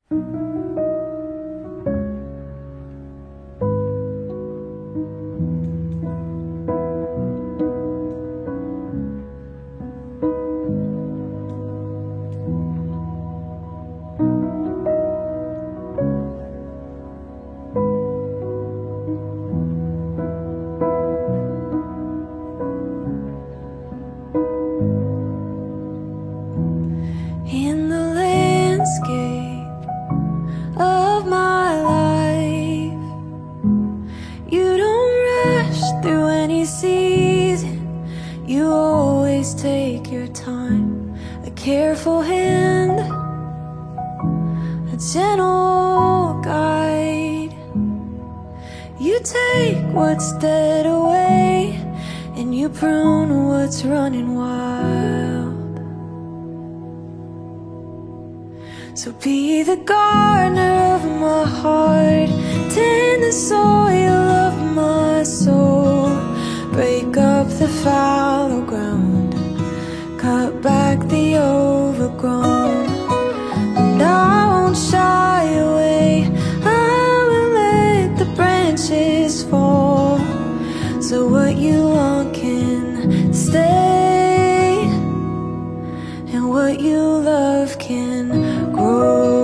In the landscape of my life, you don't rush through any season. You always take your time. A careful hand, a gentle guide. You take what's dead away, and you prune what's running wild. So be the gardener of my heart, tend the soil of my soul. Break up the fallow ground, cut back the overgrown. And I won't shy away, I will let the branches fall. So what you want can stay, and what you love can grow.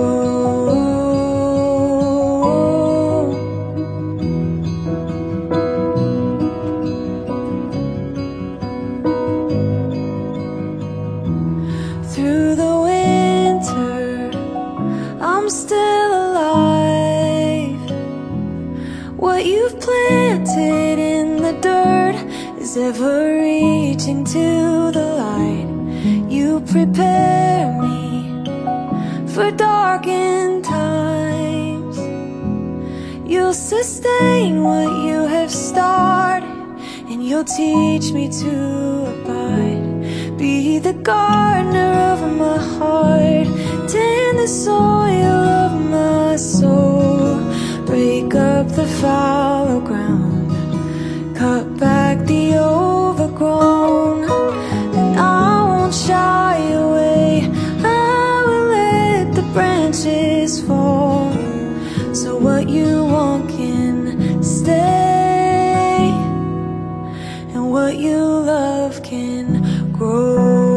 Through the winter, I'm still alive. What you've planted in the dirt is ever reaching to the light. You prepare me for darkened times. You'll sustain what you have started, and you'll teach me to abide. Be the gardener of my heart, tend the soil of my soul. Break up the fallow ground, cut back the overgrown. And I won't shy away, I will let the branches fall. So what you want can stay, and what you love can grow.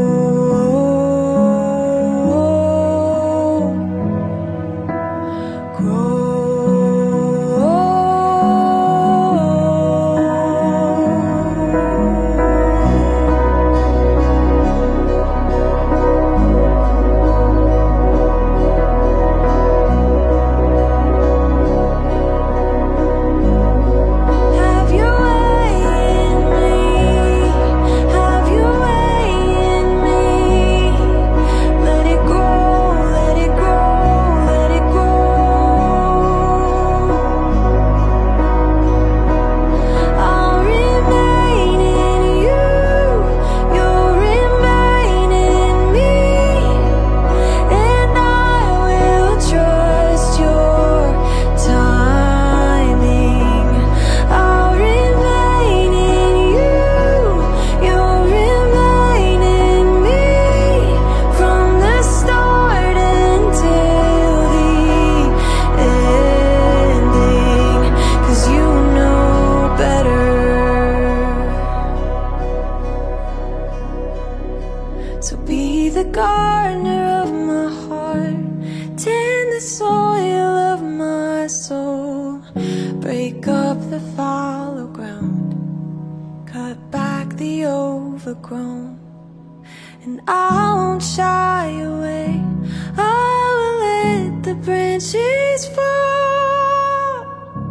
So be the gardener of my heart, tend the soil of my soul. Break up the fallow ground, cut back the overgrown. And I won't shy away, I will let the branches fall.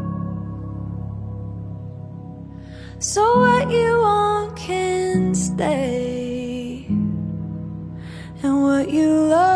So what you want can stay, and what you love